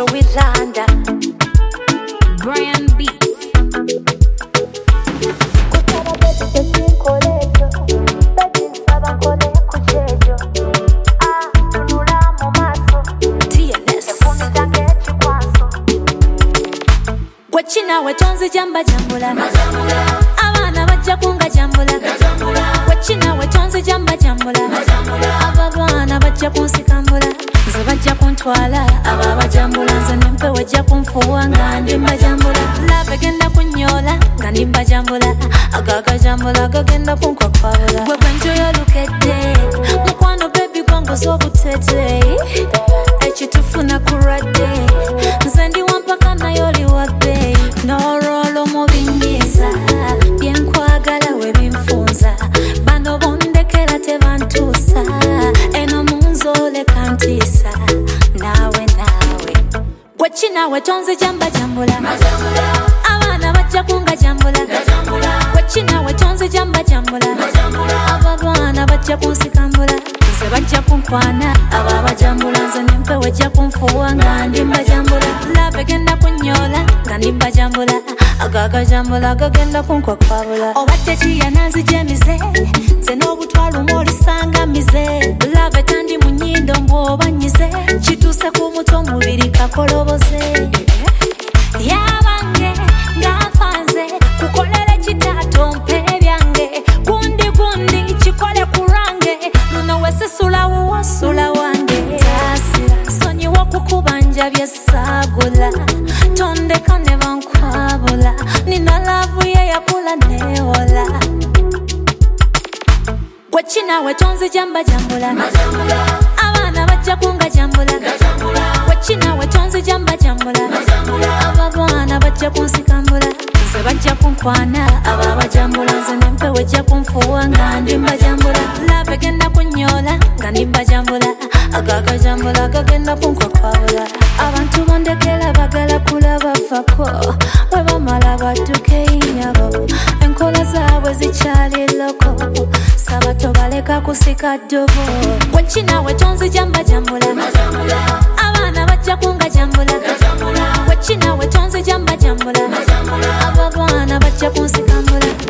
Joey Landa, Brian Beats. Wachina wetonzi jamba jambula abana bajja kunga jambula wachina wetonzi jamba jambula abana bajja kunsikambula nze bajja kuntwala ababa jambula nze nempe wajja kunfuwa nga ndimba jambula love genda kunyola nga ndimba jambula agaga jambula gagenda kunkwakkwabula gwe gwenjoyo lukedde mukwano baby gwangu z'obutete ekitufuna kuradde nze ndi wampaka nayo liwadde n'olwolo mubinyiza byenkwagala we binfunza bano bondekera tebantuusa eno munzole kantiisa naawe wachina wetonze jamba jambula abaana bajja kunga jambula wachina wetonze jamba jambula abaana bajja kunsikambula nze bajja kunkwana ababa jambula nze nempe wajja kunfuwa nga ndimba jambula love genda kunyola nga ndimba jambula agaga jambula gagenda kunkwakkwabula obadde kiyananzi gyemize nze n'obutwala omuolisanga mize love tandi mu nnyindo mbwobanyize kituuse ku muto omubiri kakoloboze yabange ngafanze kukolere kitaato mpe byange gundi kikole kurange luno wesisula wuwasula wange tasira sonyiwa kukubanja byesagula tondeka ne bankwabula nina lavu ye yakula newola wachina wetonzi jamba jambula abana bajja kunga jambula wachina wetonzi jamba jambula abana bajja kunsikambula nze bajja kunkwana ababa jambula nze nempe wajja kunfuwa nga ndimba jambula love genda kunyola nga ndimba jambula agaga jambula gagenda kunkwakkwabula abantu bondekera bagala kulaba fako bwe bamala badduke inyabo enkola zaabwe zikyali loko sabato baleka kusika ddobo wachina wetonzi jamba jambula abana bajja kunga jambula wachina wetonzi jamba jambula abana bajja kunsikambula